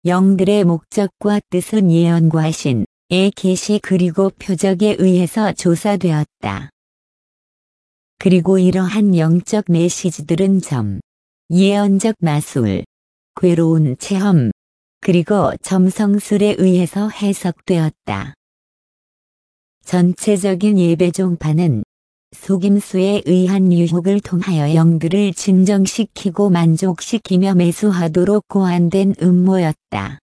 영들의 목적과 뜻은 예언과 신의 계시 그리고 표적에 의해서 조사되었다. 그리고 이러한 영적 메시지들은 예언적 마술, 괴로운 체험, 그리고 점성술에 의해서 해석되었다. 전체적인 예배 종파는 속임수에 의한 유혹을 통하여 영들을 진정시키고 만족시키며 매수하도록 고안된 음모였다.